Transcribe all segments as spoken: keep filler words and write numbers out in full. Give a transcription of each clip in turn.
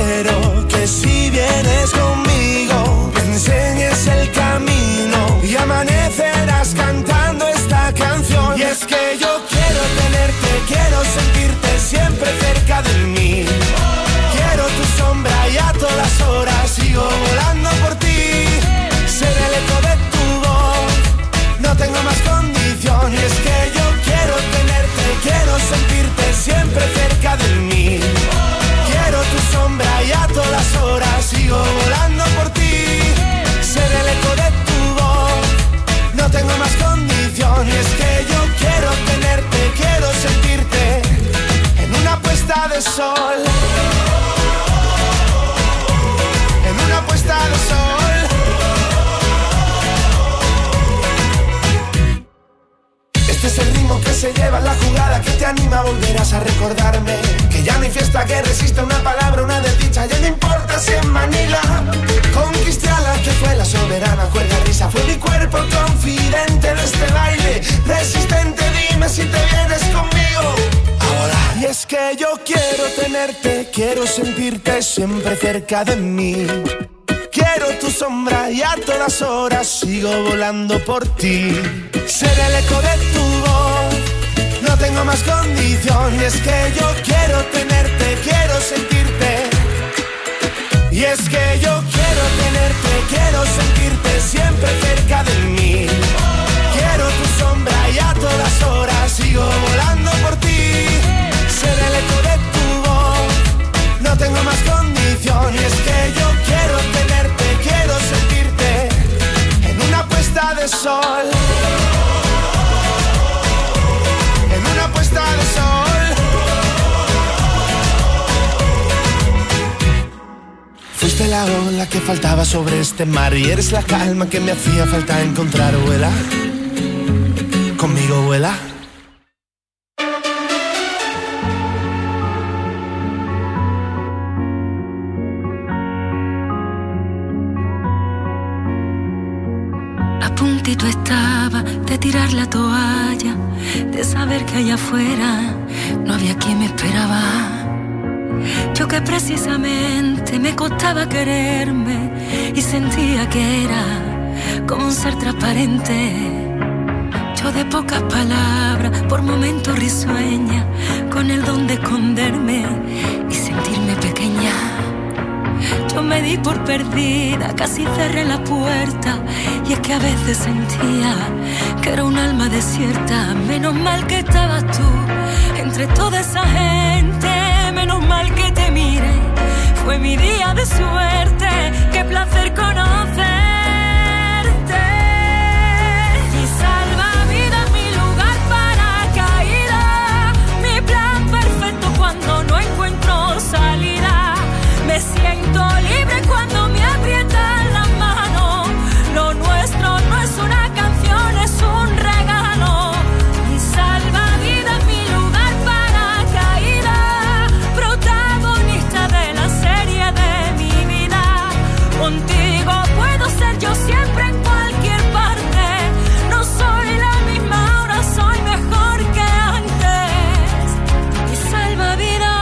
quiero que si vienes conmigo me enseñes el camino y amanecerás cantando esta canción. Y es que yo quiero tenerte, quiero sentirte siempre cerca de mí. Quiero tu sombra y a todas horas sigo volando por ti. Ser el eco de tu voz, no tengo más condición. Y es que yo quiero tenerte, quiero sentirte siempre cerca de mí. Quiero tu sombra y a todas horas sigo volando por ti. Ser el eco de tu voz, no tengo más condición. Y es que yo quiero tenerte, quiero sentirte en una puesta de sol. En una puesta de sol. Este es el ritmo que se lleva en la jugada, que te anima, volverás a recordarme. Que ya no hay fiesta que resista una palabra, una desdicha. Ya no importa si en Manila conquisté a la que fue la soberana. Cuerda risa, fue mi cuerpo confidente de este baile. Resistente, dime si te vienes conmigo a volar. Y es que yo quiero tenerte, quiero sentirte siempre cerca de mí. Quiero tu sombra y a todas horas sigo volando por ti. Ser el eco de tu voz, no tengo más condición. Y es que yo quiero tenerte, quiero sentirte. Y es que yo quiero tenerte, quiero sentirte siempre cerca de mí. Quiero tu sombra y a todas horas sigo volando por ti. Ser el eco de tu voz, no tengo más condición. Y es que yo quiero tenerte, quiero sentirte en una puesta de sol. En una puesta de sol. Fuiste la ola que faltaba sobre este mar y eres la calma que me hacía falta encontrar. Vuela, conmigo vuela. A puntito estaba de tirar la toalla, de saber que allá afuera no había quien me esperaba. Yo que precisamente me costaba quererme y sentía que era como un ser transparente. Yo de pocas palabras, por momentos risueña, con el don de esconderme y sentirme pequeña. Yo me di por perdida, casi cerré la puerta, y es que a veces sentía que era un alma desierta. Menos mal que estabas tú entre toda esa gente, menos mal que te miré, fue mi día de suerte, qué placer conocerte. Mi salvavidas, mi lugar para caída, mi plan perfecto cuando no encuentro salida. Me siento libre cuando me aprietan las manos. Lo nuestro no es una canción, es un regalo. Mi salvavidas, mi lugar para caída, protagonista de la serie de mi vida. Contigo puedo ser yo siempre en cualquier parte. No soy la misma, ahora soy mejor que antes. Mi salvavidas.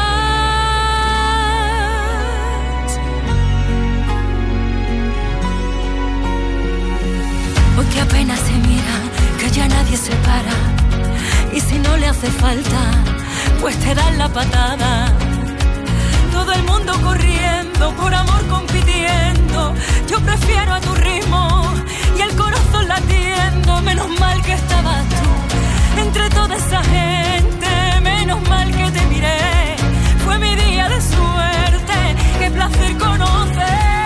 Hoy que apenas se miran, que ya nadie se para, y si no le hace falta, pues te dan la patada. Todo el mundo corriendo, por amor compitiendo, yo prefiero a tu ritmo y el corazón latiendo. Menos mal que estabas tú entre toda esa gente, menos mal que te miré, fue mi día de suerte, qué placer conocerte.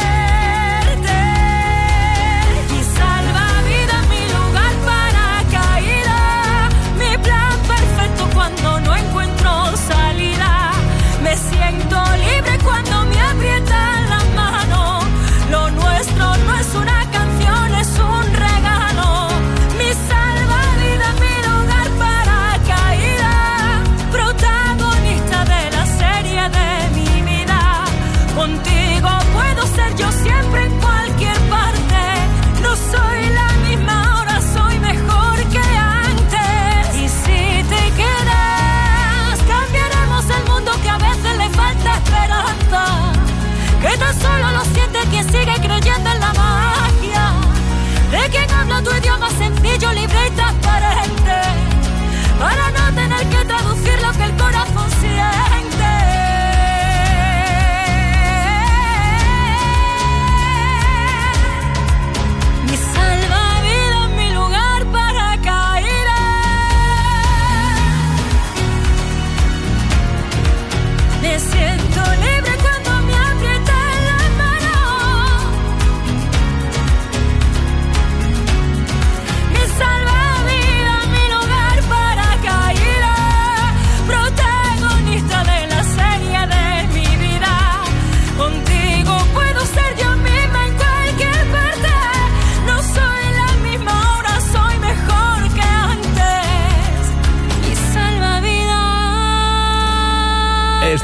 Mi salvavidas, mi lugar para caída, mi plan perfecto cuando no encuentro salida. Me siento libre cuando me aprietan las manos. Lo nuestro no es una canción, es un regalo. Mi salvavidas, mi lugar para caída, protagonista de la serie de mi vida. Contigo puedo ser yo siempre en cualquier parte. No soy la misma, ahora soy mejor que antes. Y si te quedas, cambiaremos el mundo que a veces le falta esperanza.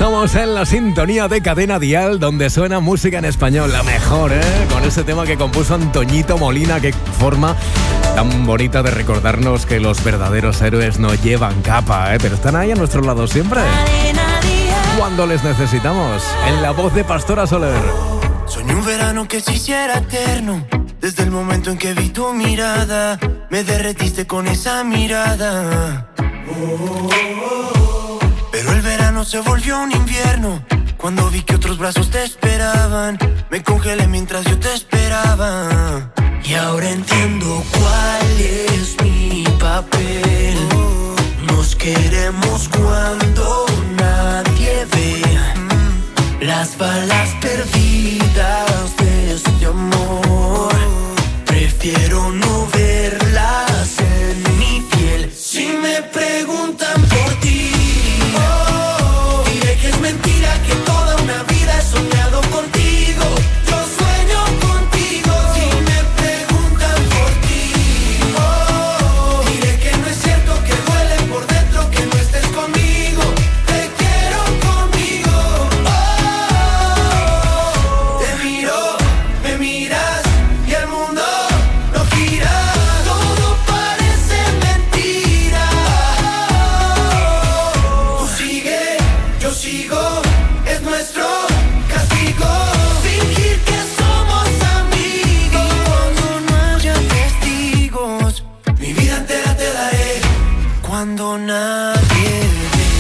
Estamos en la sintonía de Cadena Dial, donde suena música en español, la mejor, ¿eh? Con ese tema que compuso Antoñito Molina, qué forma tan bonita de recordarnos que los verdaderos héroes no llevan capa, ¿eh? Pero están ahí a nuestro lado siempre, cuando les necesitamos, en la voz de Pastora Soler. Soñé un verano que se hiciera eterno. Desde el momento en que vi tu mirada, me derretiste con esa mirada. Pero el verano se volvió un invierno. Cuando vi que otros brazos te esperaban, me congelé mientras yo te esperaba. Y ahora entiendo cuál es mi papel. Nos queremos cuando nadie ve. Las balas perdidas de este amor, prefiero no verlas en mi piel. Si me preguntan por ti, oh, diré que es mentira, que toda una vida he soñado contigo. Yo sueño contigo. Si me preguntan por ti, oh, diré que no es cierto, que duele por dentro que no estés conmigo. Te quiero conmigo. Oh, te miro, me miras y el mundo no gira. Todo parece mentira. Tú sigue, yo sigo, es nuestro castigo. Fingir que somos amigos. Y cuando no haya testigos, mi vida entera te daré. Cuando nadie ve.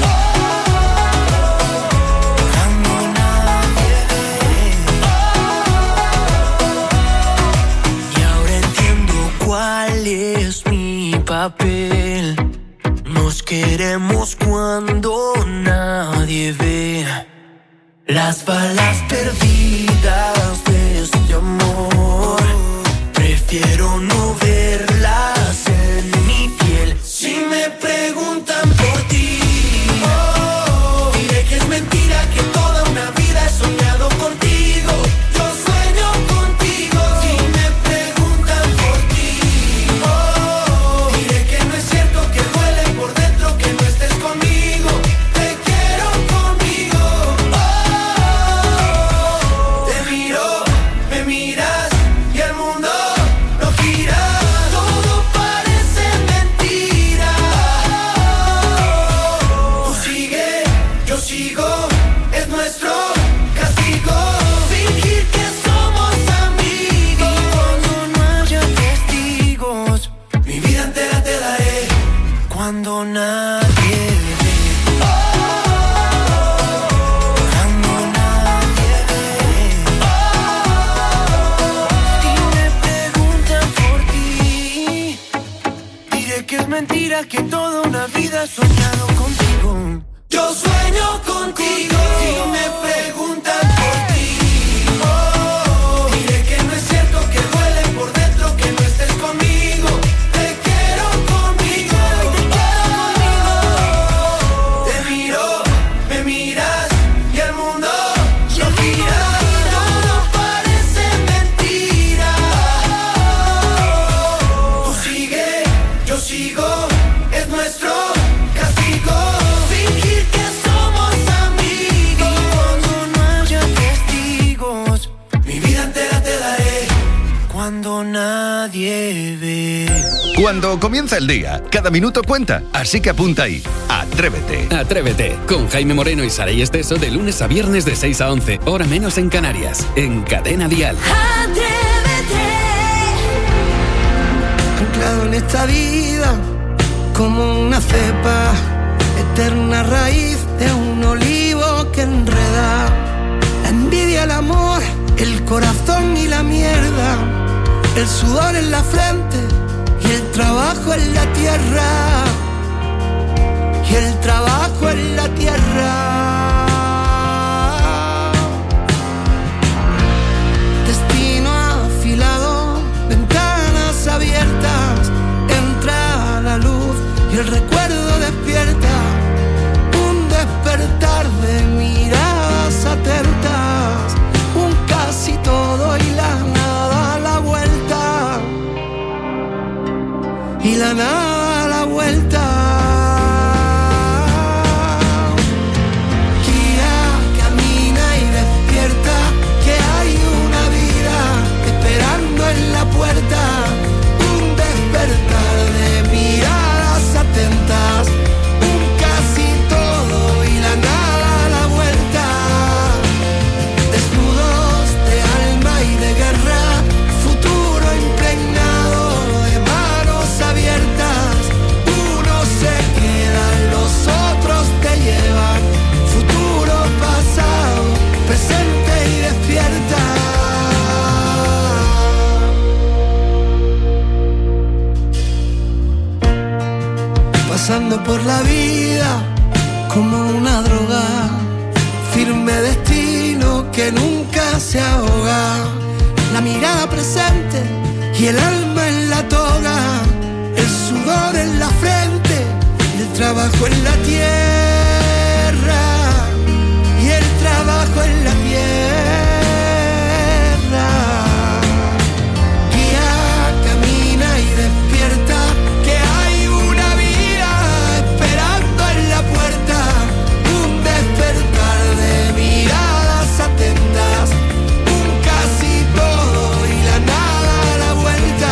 Cuando nadie ve. Y ahora entiendo cuál es mi papel. Nos queremos cuando nadie ve. Las balas perdidas de este amor, prefiero no verlas en mi piel. Si me preguntan por ti, oh, diré que es mentira, que toda una vida he soñado contigo. Yo sueño contigo. Si me preguntan por ti, oh, diré que no es cierto, que duele por dentro que no estés conmigo. Te quiero conmigo. Oh, te miro, me miras y el mundo no gira. Todo parece mentira. Tú sigue, yo sigo, es nuestro castigo. Fingir que somos amigos. Y cuando no haya testigos, mi vida entera te daré. Cuando nadie ve. Cuando nadie ve. Y me preguntan por ti, diré que es mentira, que toda una vida he soñado contigo. Yo sueño contigo. Si me preguntan por ti, oh, diré que no es cierto, que duele por dentro que no estés conmigo. Te quiero conmigo. Te miro, me miras y el mundo no gira. Todo parece mentira. Tú sigue, yo sigo, es nuestro castigo. Fingir que somos amigos. Y cuando no haya testigos, mi vida entera te daré. Cuando nadie ve. Cuando comienza el día, cada minuto cuenta, así que apunta ahí. Atrévete. Atrévete, con Jaime Moreno y Saray Esteso, de lunes a viernes de seis a once, hora menos en Canarias, en Cadena Dial. Anclado en esta vida, como una cepa, eterna raíz de un olivo que enreda. La envidia, el amor, el corazón y la mierda, el sudor en la frente y el trabajo en la tierra. Y el trabajo en la tierra. Destino afilado, ventanas abiertas, entra la luz y el recuerdo despierta. Un despertar de miradas atentas, un casi todo y la nada a la vuelta. Y la nada a la vuelta. Caminando por la vida como una droga, firme destino que nunca se ahoga. La mirada presente y el alma en la toga, el sudor en la frente y el trabajo en la tierra, y el trabajo en la tierra. Guía, camina y despierta, que hay una vida esperando en la puerta, un despertar de miradas atentas, un casi todo y la nada a la vuelta,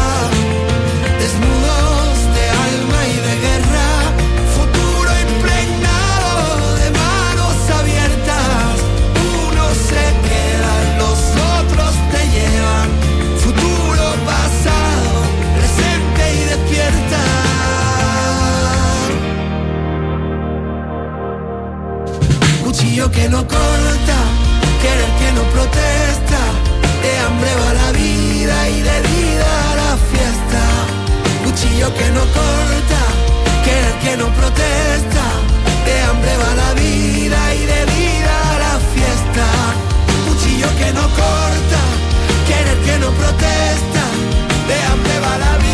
desnudos de alma y de guerra, futuro impregnado de manos abiertas, unos se quedan, los otros te llevan, futuro, pasado, presente y despierta. Cuchillo que no corta, querer que no protesta, de hambre va la vida y de vida la fiesta. Cuchillo que no corta, querer que no protesta, de hambre va la vida y de vida la fiesta. Cuchillo que no corta, querer que no protesta, de hambre va la vida.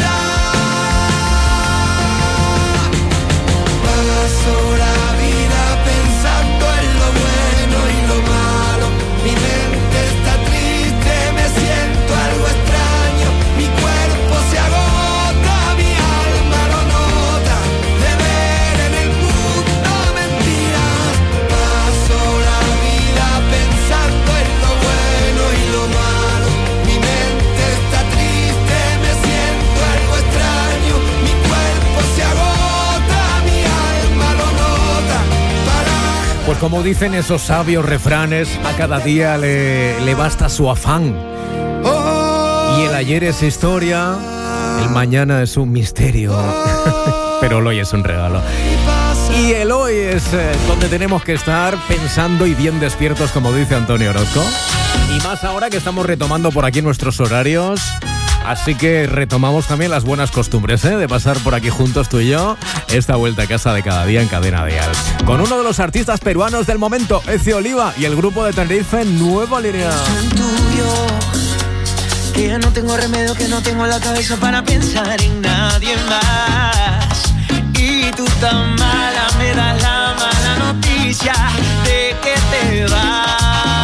Paso la vida pensando en lo bueno y lo malo, mi mente está triste, me siento algo extraño, mi cuerpo se agota, mi alma lo nota, de ver en el mundo mentiras. Paso la vida pensando en lo bueno y lo malo, mi mente está triste, me siento algo extraño, mi cuerpo se agota, mi alma lo nota. Para Pues como dicen esos sabios refranes, a cada día le, le basta su afán. Y el ayer es historia, el mañana es un misterio, pero el hoy es un regalo. Y el hoy es eh, donde tenemos que estar pensando y bien despiertos, como dice Antonio Orozco. Y más ahora que estamos retomando por aquí nuestros horarios. Así que retomamos también las buenas costumbres, ¿eh? De pasar por aquí juntos tú y yo esta vuelta a casa de cada día en Cadena Dial. Con uno de los artistas peruanos del momento, Ezio Oliva, y el grupo de Tenerife, Nueva Línea. Son tuyos, que ya no tengo remedio, que no tengo la cabeza para pensar en nadie más. Y tú tan mala, me das la mala noticia de que te vas.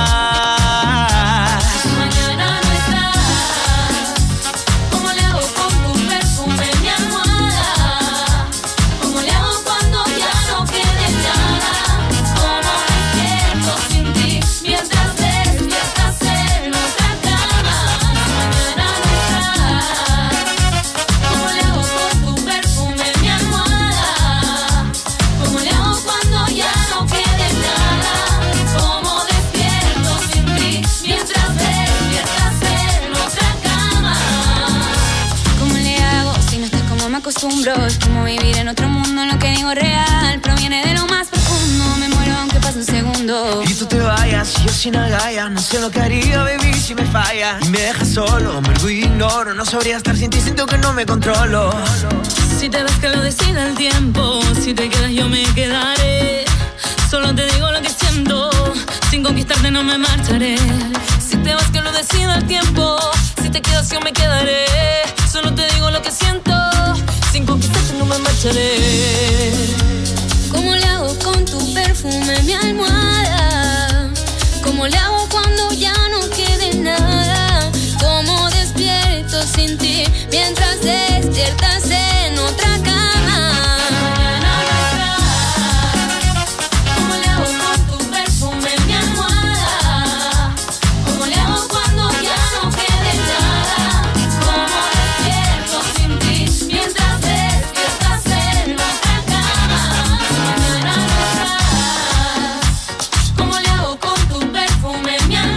Mañana no estás. ¿Cómo le hago con tu perfume en mi almohada? ¿Cómo le hago cuando ya no quede nada? ¿Cómo despierto sin ti mientras despiertas en otra cama? Mañana no estás. ¿Cómo le hago con tu perfume en mi almohada? ¿Cómo le hago cuando ya no quede nada? ¿Cómo despierto sin ti mientras despiertas en otra cama? ¿Cómo le hago si no estás como me acostumbro? Es como vivir en otro mundo, lo que digo real proviene de lo más profundo. Me muero aunque pase un segundo. Y tú te vayas, yo sin agallas, no sé lo que haría, baby, si me fallas. Y me dejas solo, me olvido y ignoro, no sabría estar sin ti, siento que no me controlo. Si te ves que lo decida el tiempo, si te quedas yo me quedaré. Solo te digo lo que siento, sin conquistarte no me marcharé. Si te vas que lo decida el tiempo, si te quedas yo me quedaré. Solo te digo lo que siento, sin conquistarte no me marcharé. ¿Cómo le hago con tu perfume en mi almohada? ¿Cómo le hago cuando ya no quede nada? ¿Cómo despierto sin ti mientras despiertas en otra cama? Mañana no estás. ¿Cómo le hago con tu perfume en mi almohada? ¿Cómo le hago cuando ya no quede nada? ¿Cómo despierto sin ti mientras despiertas en otra cama? Mañana no estás. ¿Cómo le hago con tu perfume en mi almohada?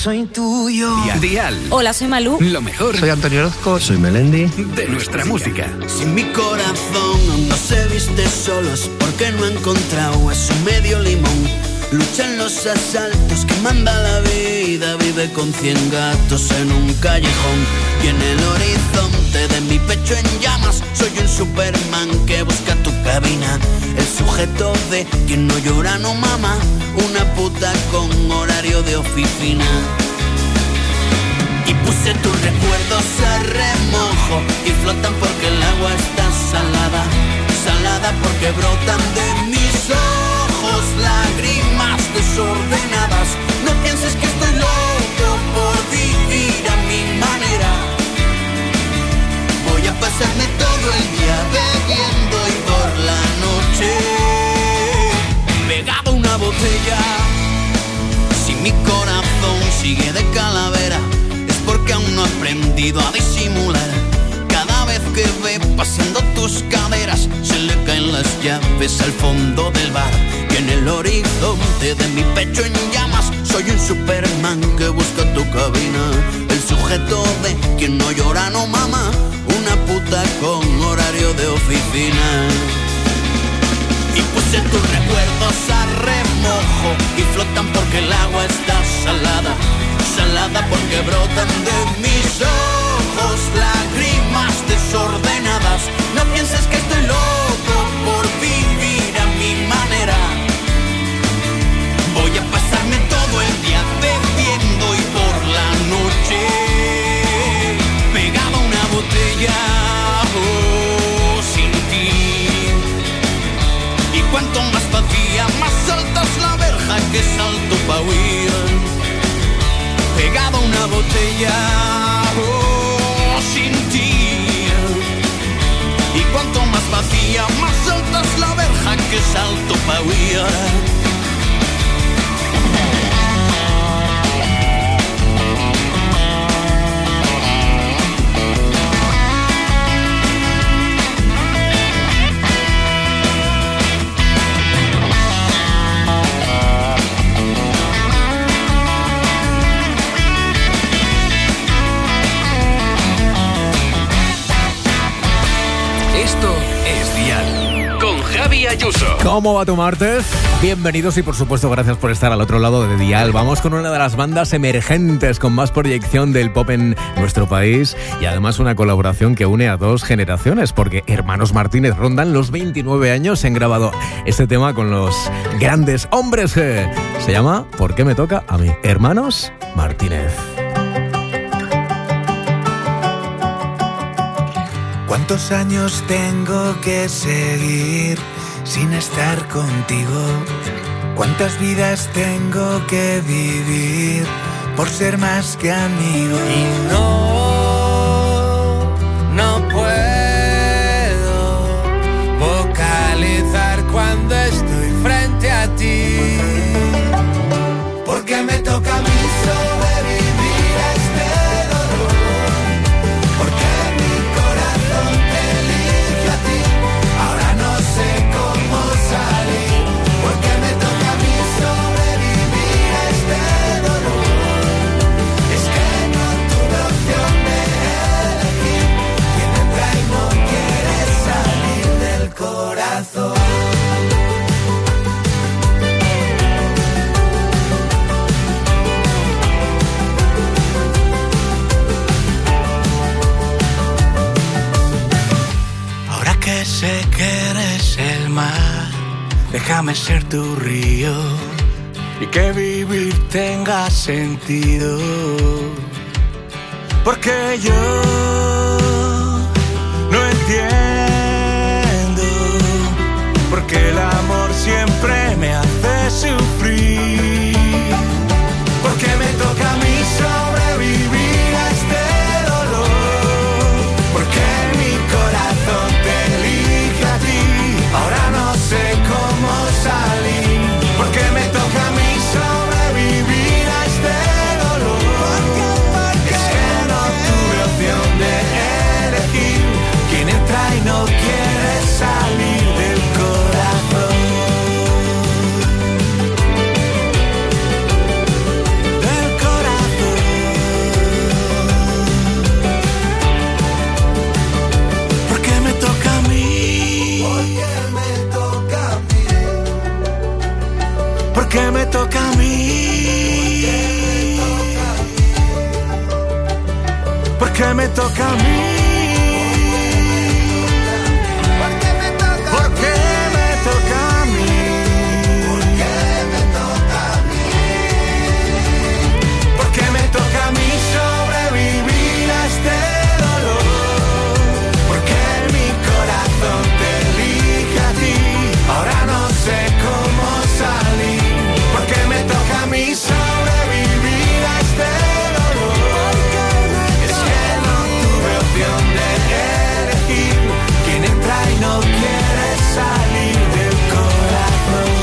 soy tuyo. Dial. Hola, soy Malú. Lo mejor. Soy Antonio Orozco. Soy Melendi. De nuestra música. Si mi corazón aún no se viste solo es porque no ha encontrado a su medio limón. Lucha en los asaltos que manda la vida, vive con cien gatos en un callejón. Y en el horizonte de mi pecho en llamas, soy un Superman que busca tu cabina. El sujeto de quien no llora no mama, una puta con horario de oficina. Y puse tus recuerdos a remojo y flotan porque el agua está salada. Salada porque brotan de mis ojos lágrimas desordenadas. No pienses que estoy loco por vivir a mi manera. Voy a pasarme todo el día bebiendo y por la noche pegado a una botella. Si mi corazón sigue de calavera es porque aún no he aprendido a disimular. Cada vez que ve pasando tus caderas se le caen las llaves al fondo del bar. Y en el horizonte de mi pecho en llamas soy un Superman que busca tu cabina. El sujeto de quien no llora no mama, una puta con horario de oficina. Y puse tus recuerdos a remojo y flotan porque el agua está salada. Salada porque brotan de mis ojos lágrimas desordenadas. No pienses que estoy loco por vivir a mi manera. Voy a pasarme todo el día bebiendo y por la noche pegado a una botella, oh, sin ti. Y cuanto más vacía, más alta es la verja que salto pa' huir. Pegado a una botella, oh, sin ti. Y cuanto más vacía, más alta es la verja que salto pa' huir. Esto es Dial. Con Javi Ayuso. ¿Cómo va tu martes? Bienvenidos y por supuesto gracias por estar al otro lado de Dial. Vamos con una de las bandas emergentes con más proyección del pop en nuestro país y además una colaboración que une a dos generaciones porque Hermanos Martínez rondan los veintinueve años. Han grabado este tema con los grandes hombres G. Se llama ¿Por qué me toca a mí? Hermanos Martínez. ¿Cuántos años tengo que seguir sin estar contigo? ¿Cuántas vidas tengo que vivir por ser más que amigo? Y no, no puedo vocalizar cuando estoy frente a ti. Porque me toca a mí sobrevivir a este dolor. Porque mi corazón te elige a ti. Ahora no sé cómo salir. Porque me toca a mí sobrevivir a este dolor. Es que no tuve opción de elegir. Quien entra y no quiere salir del corazón. Que sé que eres el mar, déjame ser tu río y que vivir tenga sentido. Porque yo no entiendo porque el amor siempre me hace sufrir. Porque me toca a mí sobrevivir a este dolor. Porque mi corazón te elige a ti. Ahora no sé cómo salir. Porque me toca a mí sobrevivir a este dolor. Es que no tuve opción de elegir. Quien entra y no quiere salir del corazón. toca a mí? ¿Por qué me toca a mí? ¿Por qué me toca a mí? ¿Por qué me toca a mí sobrevivir a este dolor? Porque mi corazón te elige a ti. Ahora no sé cómo salir. ¿Por qué me toca a mí sobrevivir a este dolor? Es que no tuve opción de elegir. Quien entra y no quiere salir del corazón.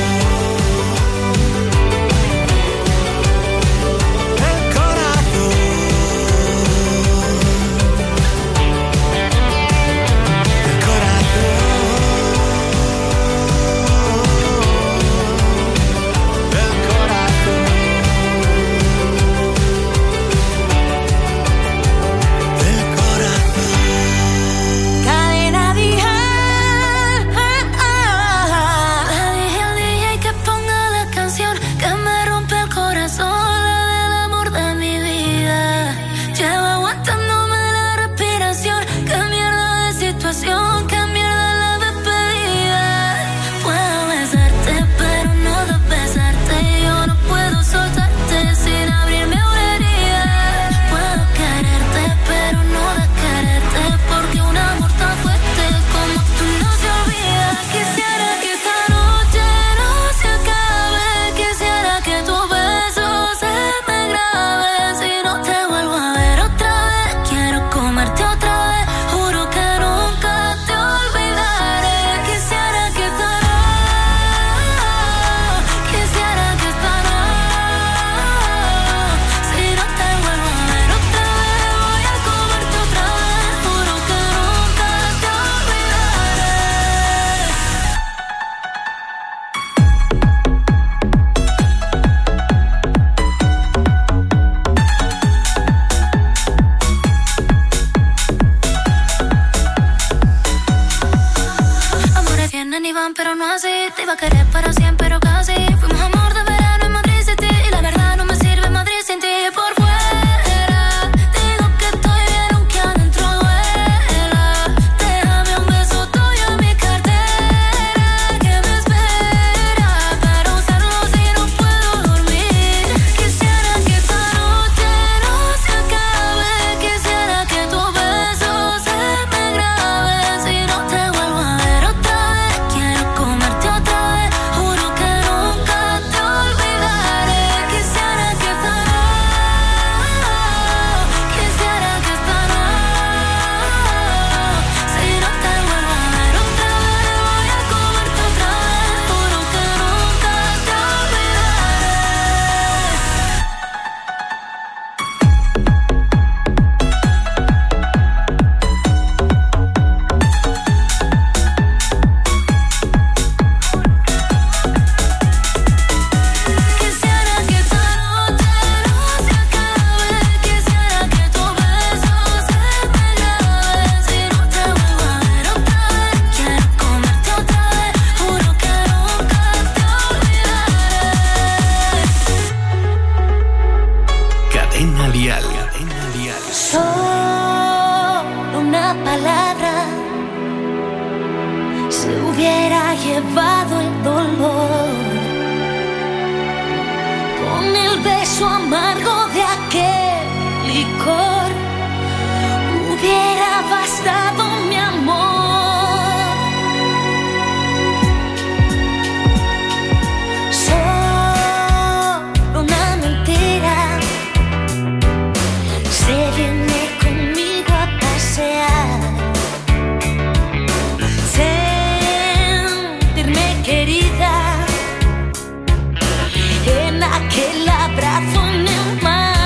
El corazón. El corazón. El corazón. El corazón. Cadena Dial. Le dije al D J que ponga la canción que me rompe el corazón, la del amor de mi vida. Llevo aguantándome la respiración. Qué mierda de situación, qué mierda la despedida. Puedo besarte, pero no besarte. Yo no puedo soltarte sin abrirme una herida. Puedo quererte, pero no quererte, porque un amor tan fuerte como tú no se olvida. Quisiera que esta noche no se acabe. Quisiera que tu beso se me grabe. Si no te vuelvo a ver otra vez, quiero comerte otra vez. Juro que nunca te olvidaré. Quisiera que esta noche, quisiera que esta noche, si no te vuelvo a ver otra vez, voy a comerte otra vez. Juro que nunca te olvidaré. Amores vienen y van, pero no así. Te iba a querer para siempre, pero casi. Fuimos amor de verano en Madrid City. Y la verdad no me sirve Madrid sin ti. Por fuera digo que estoy bien, aunque adentro duela. Déjame un beso tuyo en mi cartera que me espera para usarlo si no puedo dormir. Quisiera que esta noche no se acabe. Quisiera que tu beso se me grabe. Si no te vuelvo a ver otra vez, quiero comerte otra vez. Juro que nunca te olvidaré. Quisiera que esta noche, quisiera que esta noche, si no te vuelvo a ver otra vez, voy a comerte otra vez. Juro que nunca te Quisiera que esta noche no se acabe. Quisiera que tu beso se me grabe. Si no te vuelvo a ver otra vez, quiero comerte otra vez. Juro que nunca te olvidaré. Cadena Dial. Cadena Dial. Solo una palabra se hubiera llevado el dolor. Con el beso amargo de aquel licor hubiera bastado mi amor. Solo una mentira se viene conmigo a pasear. Sentirme querida en aquel abrazo en el mar.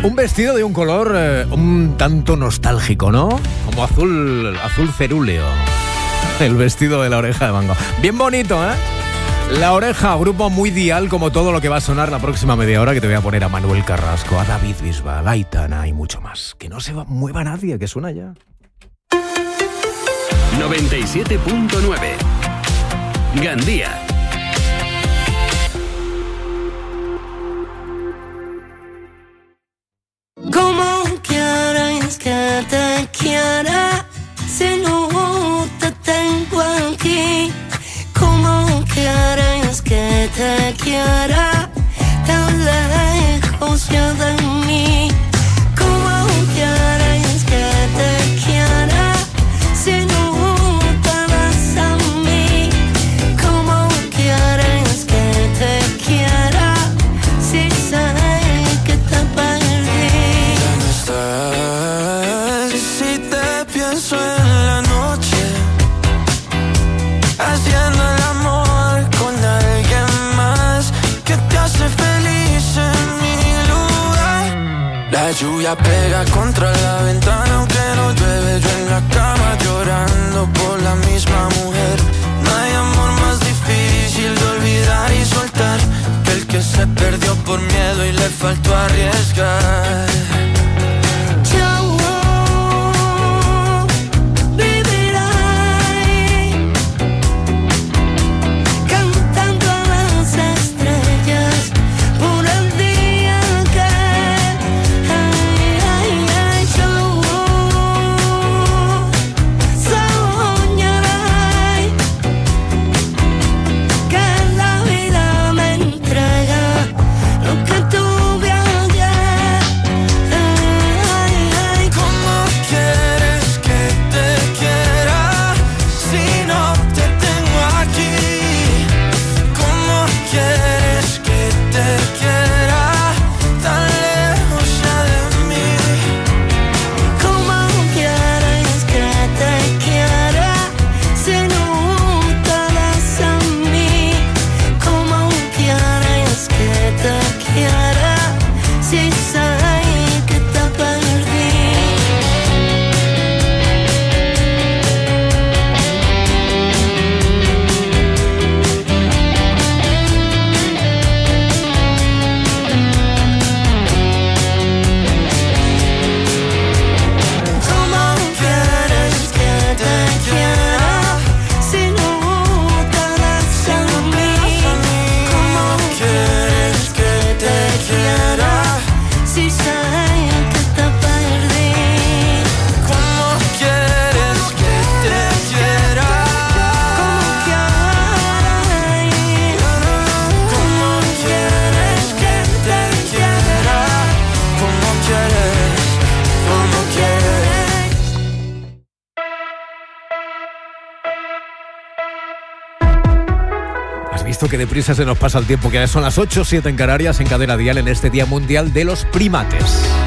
Un vestido de un color eh, un tanto nostálgico, ¿no? Como azul, azul cerúleo. El vestido de La Oreja de Van Gogh. Bien bonito, ¿eh? La Oreja, grupo muy dial, como todo lo que va a sonar la próxima media hora, que te voy a poner a Manuel Carrasco, a David Bisbal, a Aitana y mucho más. Que no se va, mueva nadie, que suena ya. noventa y siete punto nueve Gandía. ¿Cómo quieres que te quiera si no te tengo aquí? ¿Cómo quieres que te quiera tan lejos ya de mí? ¿Cómo quieres que te quiera si no te vas a mí? ¿Cómo quieres que te quiera si sé que te perdí? Ya no estás. Si te pienso en la noche, haciendo el amor con alguien más que te hace feliz en mi lugar. La lluvia pega contra la ventana aunque no llueve, yo en la cama llorando por la misma mujer. No hay amor más difícil de olvidar y soltar que el que se perdió por miedo y le faltó arriesgar. Que deprisa se nos pasa el tiempo, que ya son las ocho siete en Canarias, en Cadena Dial, en este Día Mundial de los Primates.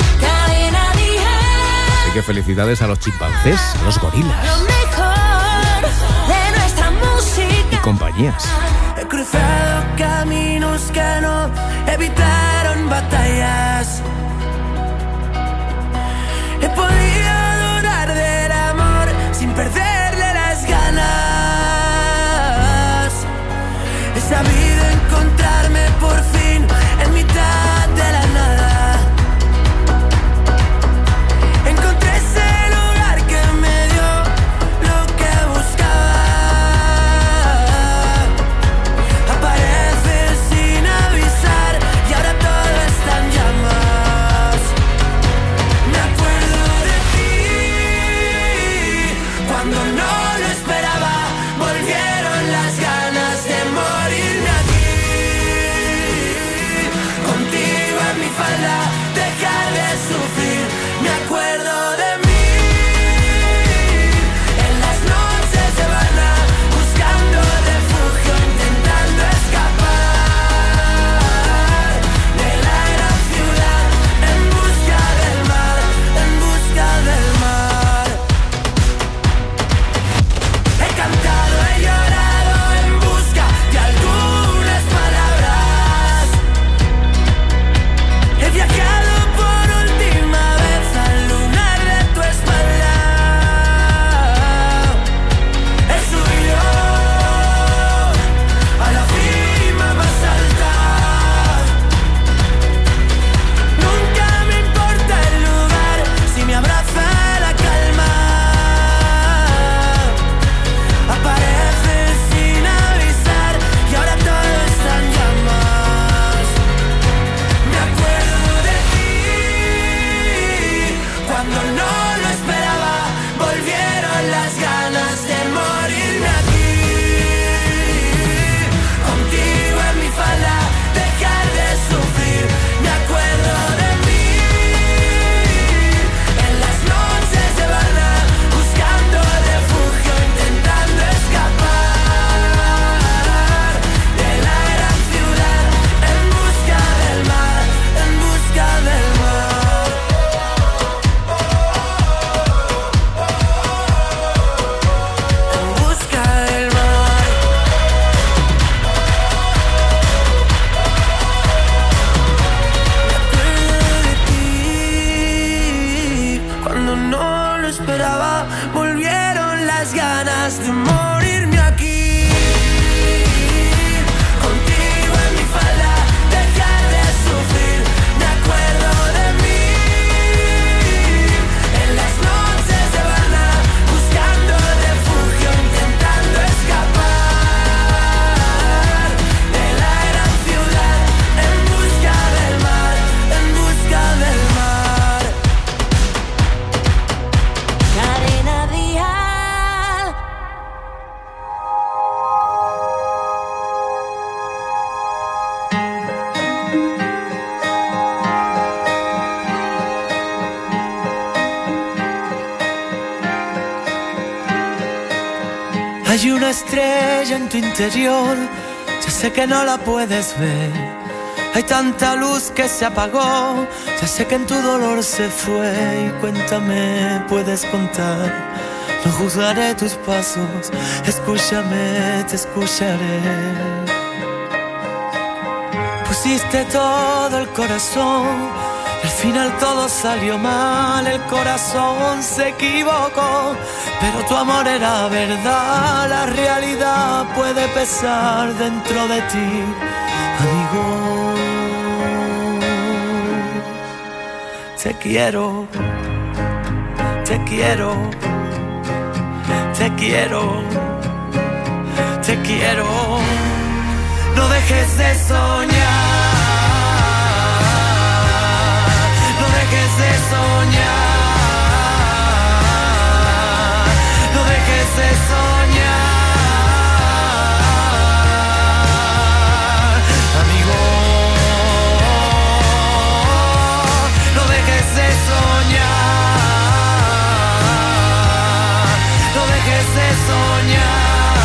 Así que felicidades a los chimpancés, a los gorilas. Lo mejor de nuestra música. Y compañías. He cruzado caminos que no evitaron batallas. He podido adorar del amor sin perderle las ganas. He sabido encontrarme por fin en mitad de la nada. Encontré ese lugar que me dio lo que buscaba. Apareces sin avisar y ahora todo está en llamas. Me acuerdo de Hay una estrella en tu interior, ya sé que no la puedes ver. Hay tanta luz que se apagó, ya sé que en tu dolor se fue. Y cuéntame, puedes contar, no juzgaré tus pasos. Escúchame, te escucharé. Pusiste todo el corazón, al final todo salió mal. El corazón se equivocó, pero tu amor era verdad. La realidad puede pesar dentro de ti, amigo. Te quiero, te quiero, te quiero, te quiero. No dejes de soñar, no dejes de soñar, no dejes de soñar, amigo. No dejes de soñar, no dejes de soñar.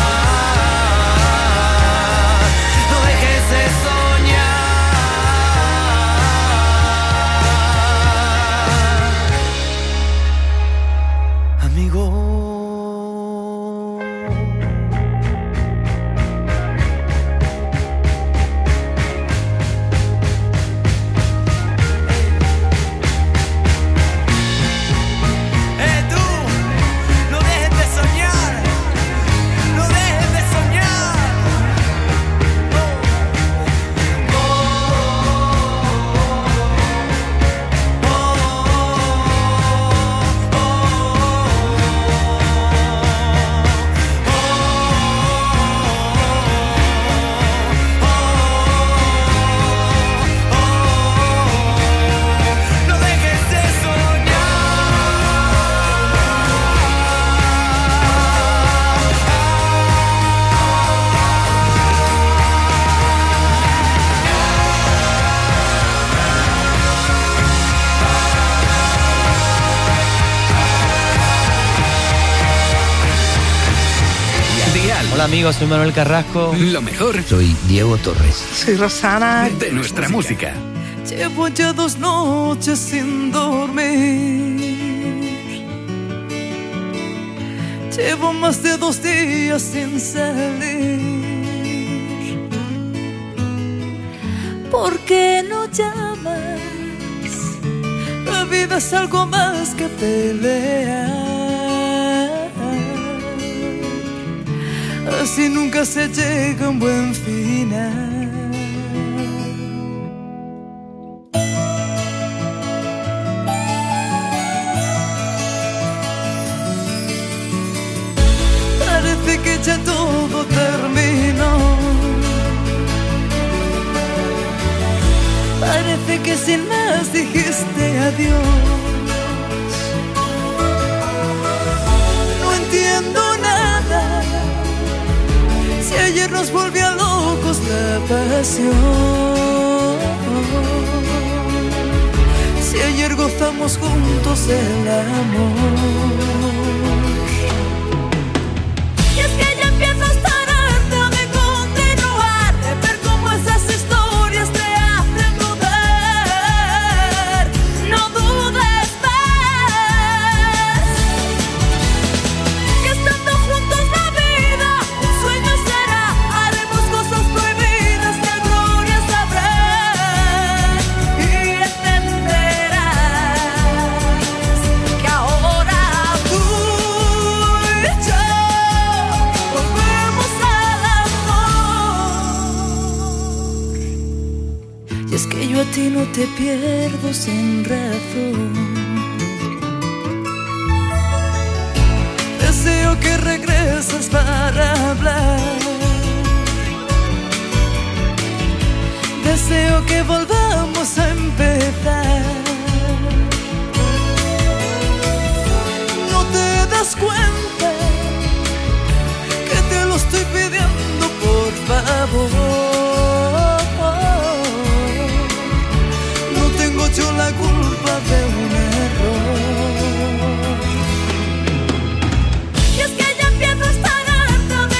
Hola amigos, soy Manuel Carrasco. Lo mejor. Soy Diego Torres. Soy Rosana. De nuestra música. Llevo ya dos noches sin dormir. Llevo más de dos días sin salir. ¿Por qué no llamas? La vida es algo más que pelear. Así nunca se llega a un buen final. Parece que ya todo terminó. Parece que sin más dijiste adiós. No entiendo nada. Si ayer nos volvía locos la pasión, si ayer gozamos juntos el amor. Y es que ya empiezo a estar harta de continuar, de ver cómo esas historias te hacen dudar. No dudes más, que estando juntos la vida un sueño será. Haremos cosas prohibidas que a gloria sabrás. Y entenderás que ahora tú y yo volvemos al amor. Y es que yo a ti no te pierdo sin razón. Deseo que regreses para hablar. Deseo que volvamos a empezar. No te das cuenta que te lo estoy pidiendo, por favor. No tengo yo la culpa de un error. Y es que ya empiezo a estar harta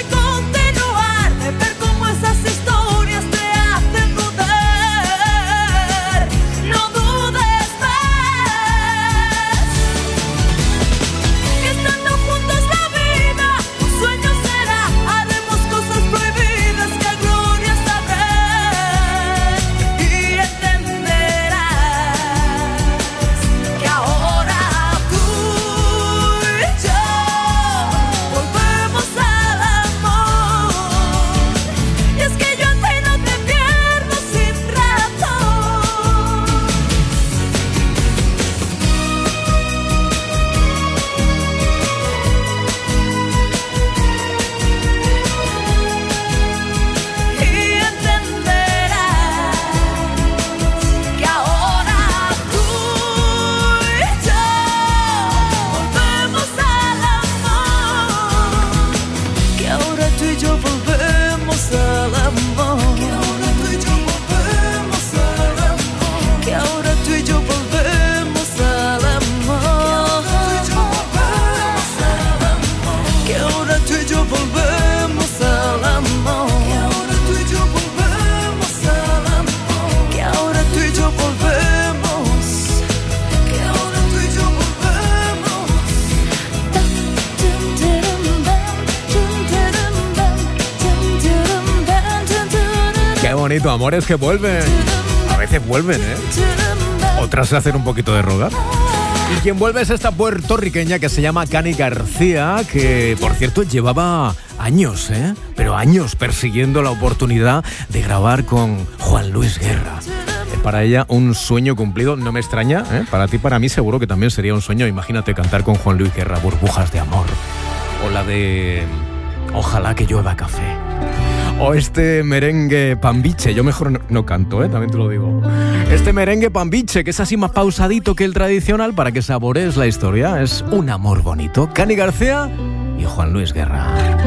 bonito, amores que vuelven. A veces vuelven, ¿eh? Otras se hacen un poquito de rogar. Y quien vuelve es esta puertorriqueña que se llama Cani García, que por cierto llevaba años, ¿eh? Pero años persiguiendo la oportunidad de grabar con Juan Luis Guerra. Es para ella un sueño cumplido, no me extraña, ¿eh? Para ti, para mí seguro que también sería un sueño. Imagínate cantar con Juan Luis Guerra, Burbujas de Amor. O la de Ojalá que llueva café. O este merengue pambiche. Yo mejor no, no canto, ¿eh? También te lo digo. Este merengue pambiche, que es así más pausadito que el tradicional para que saborees la historia. Es un amor bonito. Cani García y Juan Luis Guerra.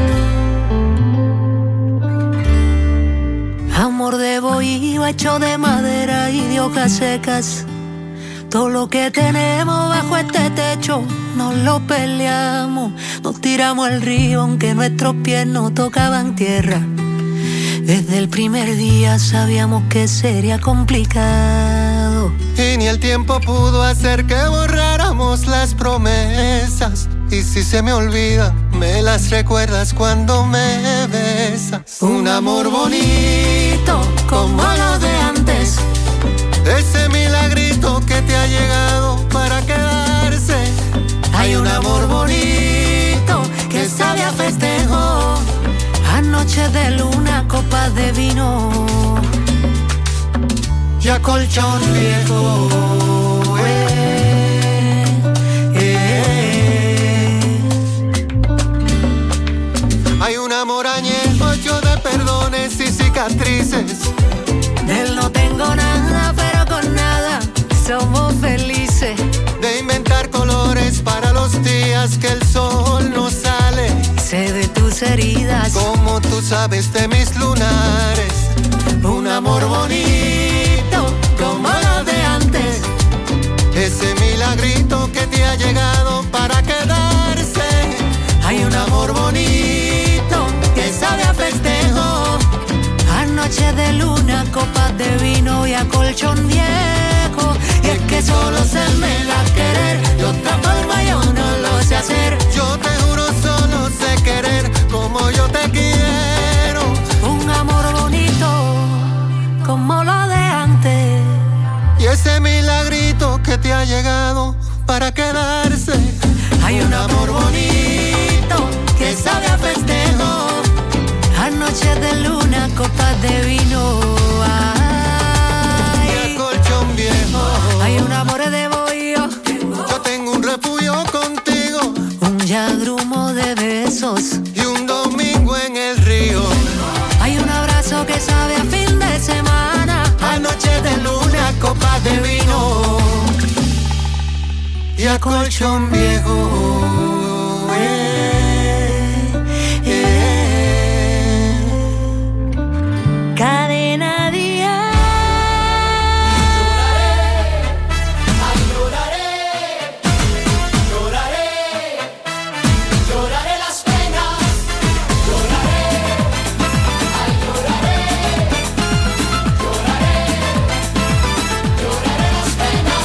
Amor de bohío hecho de madera y de hojas secas. Todo lo que tenemos bajo este techo nos lo peleamos. Nos tiramos al río aunque nuestros pies no tocaban tierra. Desde el primer día sabíamos que sería complicado. Y ni el tiempo pudo hacer que borráramos las promesas. Y si se me olvida, me las recuerdas cuando me besas. Un amor bonito como lo de antes. Ese milagrito que te ha llegado para quedarse. Hay un amor bonito que sabe a festejo. Anoche de luna, copas de vino y a colchón viejo. Eh, eh. Hay un amor añejo hecho de perdones y cicatrices. De él no tengo nada, pero con nada somos felices. De inventar colores para los días que el sol no sale. Sé de tus heridas, como tú sabes de mis lunares. Un amor bonito como lo de antes. Ese milagrito que te ha llegado para quedarse. Hay un amor bonito que sabe a festejo. Anoche de luna, copas de vino y a colchón viejo. Y es que solo se me da querer, de otra forma yo no lo sé hacer. Yo te juro solo sé querer como yo te quiero. Un amor bonito como lo de antes. Y ese milagrito que te ha llegado para quedarse. Hay un amor bonito que sabe a festejo. Anoche de luna, copas de vino. Ay, y a colchón viejo. Hay un amor de bohío. Yo tengo un refugio contigo. Un yagrumo de besos y un domingo en el río. Hay un abrazo que sabe a fin de semana. Anoche de luna, copas de vino y a colchón viejo. Eh, eh. Cadena Dial. Lloraré, lloraré, lloraré, lloraré las penas. Lloraré, ay, lloraré, lloraré, lloraré las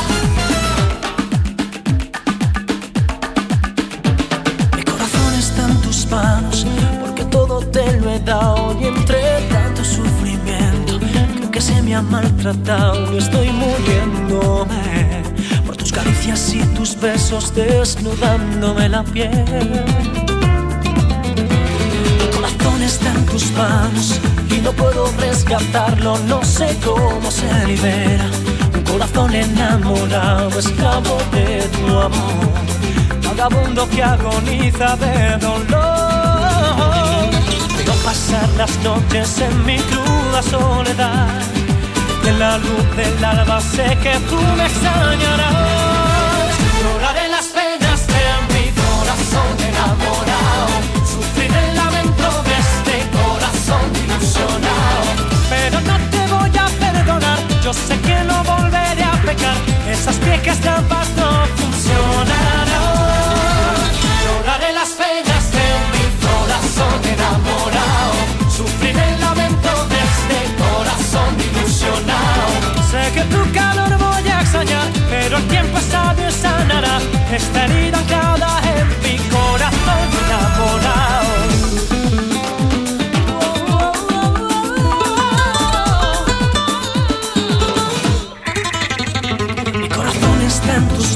penas. Mi corazón está en tus manos, porque todo te lo he dado y entre tanto sufrimiento creo que se me ha maltratado y estoy muriéndome por tus caricias y tus besos desnudándome la piel. Mi corazón está en tus manos y no puedo rescatarlo, no sé cómo se libera un corazón enamorado, esclavo de tu amor, vagabundo que agoniza de dolor. Veo pasar las noches en mi cruda soledad y en la luz del alba sé que tú me extrañarás. Lloraré las penas de mi corazón enamorado, sufrir el lamento de este corazón ilusionado. Pero no te voy a perdonar, yo sé que no volveré a pecar, esas viejas trampas no funcionarán. Lloraré las penas de mi corazón enamorado, sufrir el lamento de este corazón ilusionado. Sé que tu calor voy a extrañar, pero el tiempo es sabio y sanará esta herida anclada en mi corazón enamorado.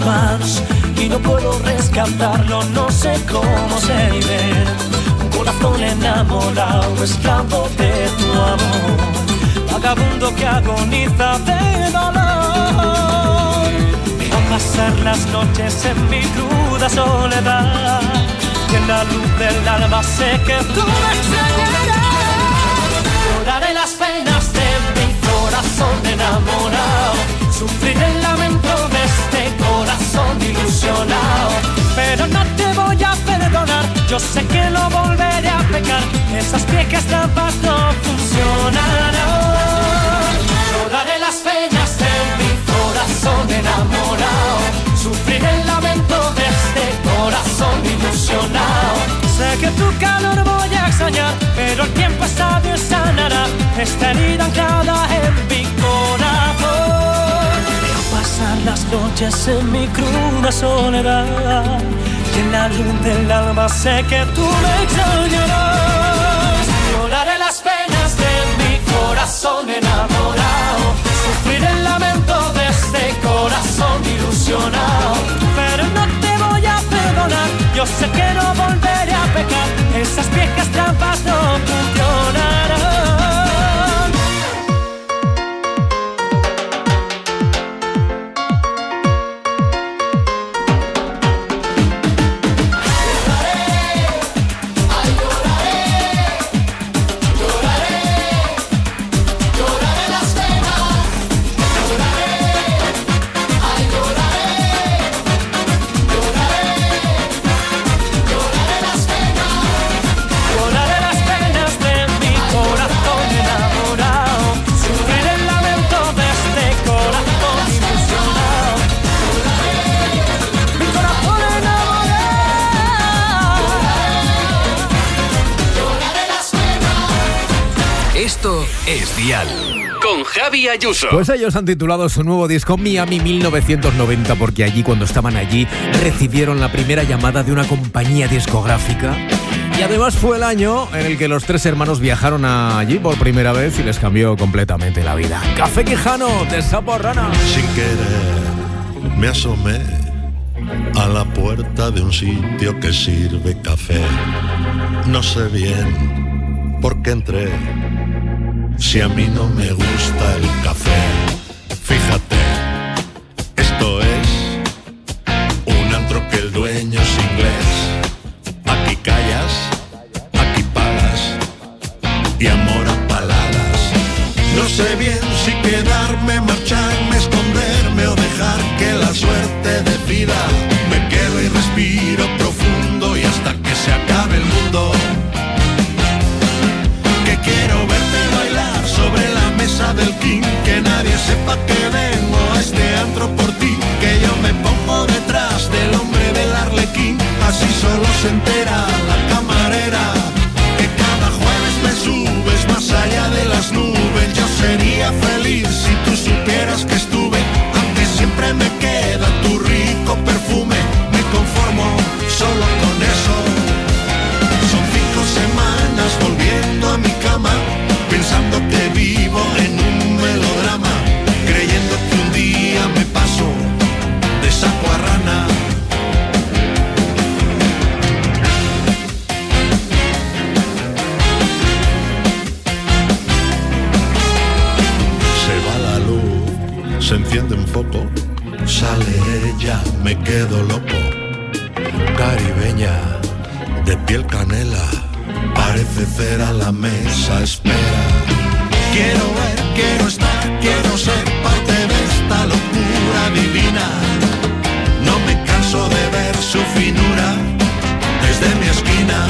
manos y no puedo rescatarlo, no sé cómo se vive. Un corazón enamorado, esclavo de tu amor, vagabundo que agoniza de dolor. Veo pasar las noches en mi cruda soledad, y en la luz del alba sé que tú me extrañarás. Lloraré las penas de mi corazón enamorado, sufriré el lamento de este corazón ilusionado, pero no te voy a perdonar, yo sé que no volveré a pecar, esas viejas trampas no funcionarán. Lloraré las penas de mi corazón enamorado, sufriré el lamento de este corazón ilusionado, sé que tu calor voy a extrañar, pero el tiempo es sabio y sanará esta herida anclada en mi corazón. Veo pasar las noches en mi cruda soledad, y en la luz del alma sé que tú me extrañarás. Lloraré las penas de mi corazón enamorado, sufriré el lamento de este corazón ilusionado, pero no te voy a perdonar, yo sé que no volveré a pecar, esas viejas trampas no funcionarán. Esto es Dial, con Javi Ayuso. Pues ellos han titulado su nuevo disco Miami mil novecientos noventa porque allí, cuando estaban allí, recibieron la primera llamada de una compañía discográfica. Y además fue el año en el que los tres hermanos viajaron allí por primera vez y les cambió completamente la vida. Café Quijano, de Sapo Rana. Sin querer me asomé a la puerta de un sitio que sirve café. No sé bien por qué entré, si a mí no me gusta el café. Fíjate, esto es un antro que el dueño es inglés. Aquí callas, aquí pagas y amor a paladas. No sé bien si quedarme, marcharme, esconderme o dejar que la suerte decida. Me quedo y respiro profundo y hasta que se acabe el mundo. Que quiero verte bailar sobre la mesa del King, que nadie sepa que vengo a este antro por ti, que yo me pongo detrás del hombre del arlequín, así solo se entera la camarera, que cada jueves me subes más allá de las nubes. Yo sería feliz si tú supieras que estuve, aunque siempre me queda tu rico perfume, me conformo solo con eso. Son cinco semanas volviendo a mi cama, pensando que vivo en un melodrama, creyendo que un día me paso de sapo a rana. Se va la luz, se enciende un foco, sale ella, me quedo loco. Caribeña, de piel canela, parece cera, la mesa espera. Quiero ver, quiero estar, quiero ser parte de esta locura divina. No me canso de ver su finura desde mi esquina.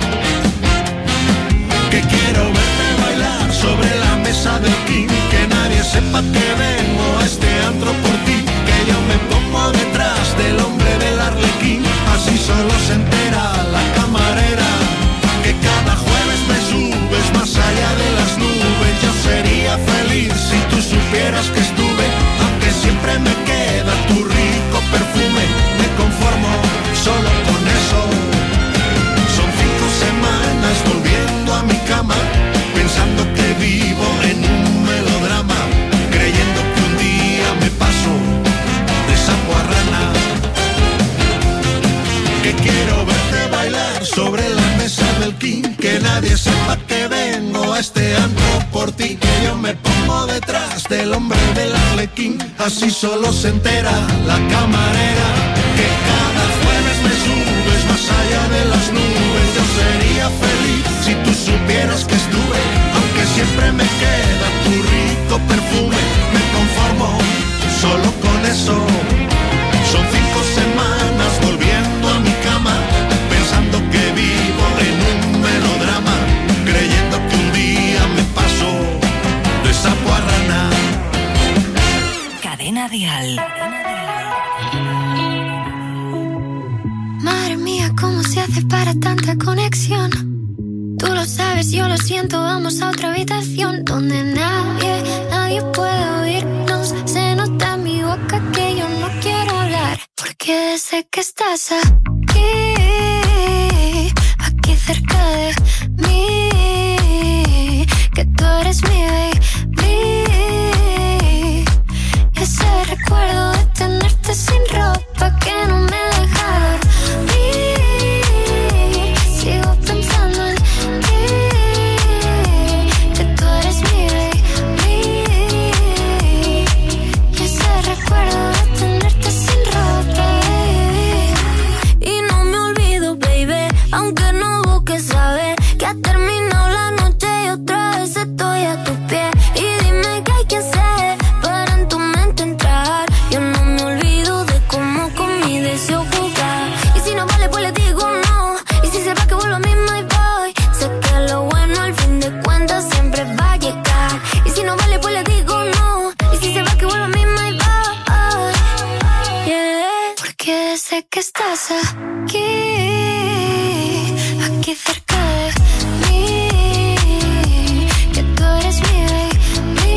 Que quiero verte bailar sobre la mesa del King, que nadie sepa que vengo a este antro por ti, que yo me pongo detrás del hombre del arlequín, así solo se entera la camarera, que cada jueves me subes más allá de las nubes. Yo sería feliz si tú supieras que estuve, aunque siempre me queda tu rico perfume, me conformo solo con eso. Son cinco semanas volviendo a mi cama, pensando que vivo en un melodrama, creyendo que un día me paso de sapo a rana. hombre del arlequín. Así solo se entera la camarera que cada jueves me subes más allá de las nubes. Yo sería feliz si tú supieras que estuve, aunque siempre me queda tu rico perfume. Me conformo solo con eso. Son cinco semanas volviendo a mi cama, pensando que vivo en un melodrama, creyendo que un día me paso de sapo a rana. Cadena Dial. Madre mía, ¿cómo se hace para tanta conexión? Tú lo sabes, yo lo siento, vamos a otra habitación donde nadie, nadie puede oírnos. Se nota en mi boca que yo no quiero hablar, porque sé que estás aquí, aquí cerca de mí, que tú eres mi baby. Ese recuerdo de tenerte sin ropa que no me deja dormir. Sigo pensando en ti, que tú eres mi baby. Y ese recuerdo de tenerte sin ropa, baby. Y no me olvido, baby, aunque no busques saber que ha terminado la noche y otra vez estoy a tus pies. Y dime qué hay que hacer para en tu mente entrar. Yo no me olvido de cómo con mi deseo jugar. Y si no vale, pues le digo no. Y si se va, que vuelvo a misma y voy. Sé que lo bueno al fin de cuentas siempre va a llegar. Y si no vale, pues le digo no. Y si se va, que vuelvo a misma y voy. Yeah. Porque sé que estás aquí, aquí cerca de mí, que tú eres mi baby.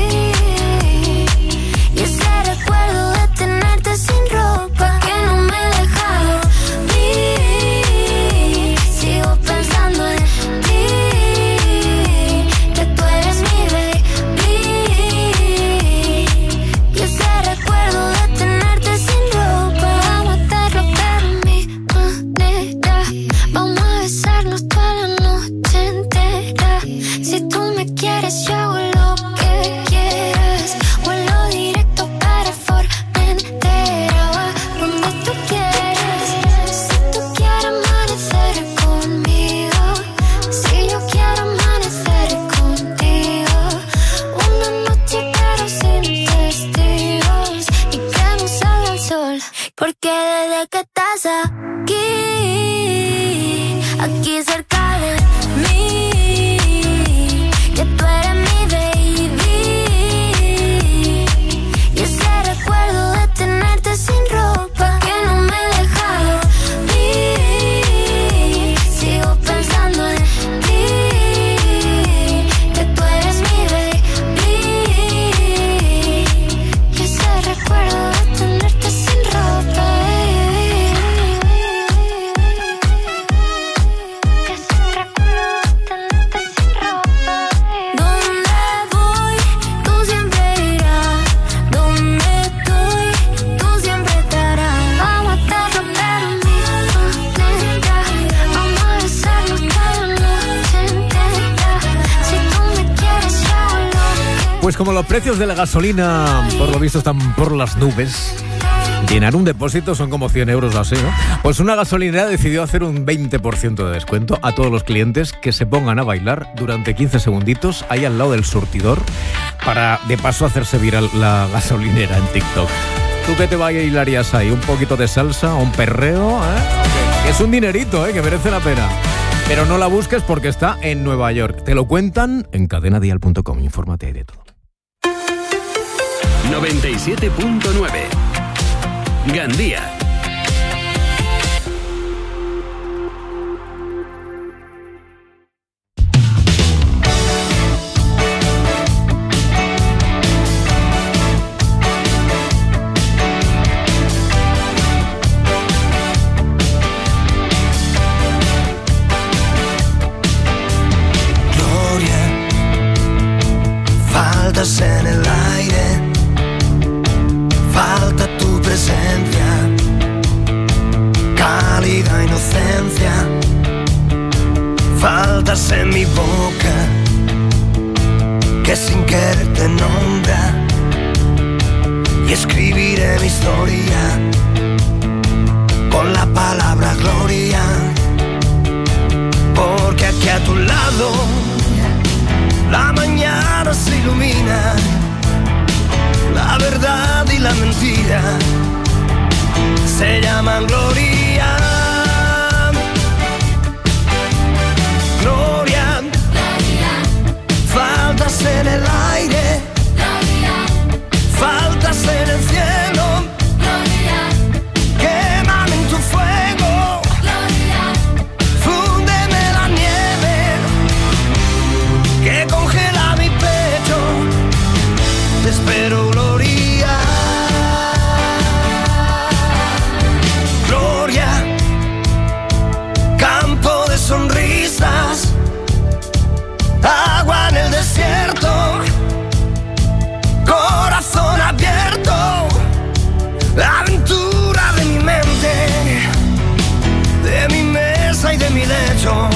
Y ese recuerdo de tenerte sin ropa que no me deja dormir. Sigo pensando en ti, que tú eres mi baby. Y ese recuerdo de tenerte sin ropa, vamos a hacerlo pero a mi manera. Vamos a besarnos toda la noche entera. Si tú me quieres, yo hago lo que quieras. Vuelo directo para Formentera, va donde tú quieras. Si tú quieres amanecer conmigo, si yo quiero amanecer contigo. Una noche pero sin testigos y que no salga el sol. Porque desde que estás aquí, aquí cerca de mí, que tú eres mi baby. Y ese recuerdo de tenerte sin ropa que no me deja dormir. Sigo pensando en ti, que tú eres mi baby. Y ese recuerdo de tenerte sin ropa, baby. Ese recuerdo de tenerte sin ropa, baby. Donde voy, tú siempre irás. Donde estoy, tú siempre estarás. Vamos a hacerlo pero a mi manera. Vamos a besarnos toda la noche entera. Si tú me quieres, yo hago lo que Pues como los precios de la gasolina, por lo visto, están por las nubes, llenar un depósito son como cien euros así, ¿no? Pues una gasolinera decidió hacer un veinte por ciento de descuento a todos los clientes que se pongan a bailar durante quince segunditos ahí al lado del surtidor, para de paso hacerse viral la gasolinera en TikTok. ¿Tú qué te bailarías ahí? ¿Un poquito de salsa? ¿Un perreo? ¿Eh? Okay. Es un dinerito, ¿eh? Que merece la pena. Pero no la busques porque está en Nueva York. Te lo cuentan en cadena dial punto com. Infórmate de todo. noventa y siete punto nueve Gandía. Faltas en el aire, falta tu presencia, cálida inocencia. Faltas en mi boca, que sin querer te nombra. mi historia con la palabra gloria, porque aquí a tu lado la mañana se ilumina, la verdad y la mentira se llaman gloria. Gloria, gloria. Faltas en el aire, gloria. Faltas en el cielo, gloria. Quémame en tu fuego, gloria. Fúndeme la nieve que congela mi pecho. Te espero, gloria. Gloria, campo de sonrisas, agua en el desierto, corazón abierto, aventura de mi mente, de mi mesa y de mi lecho,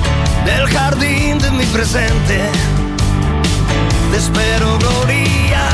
del jardín de mi presente. Te espero, gloria.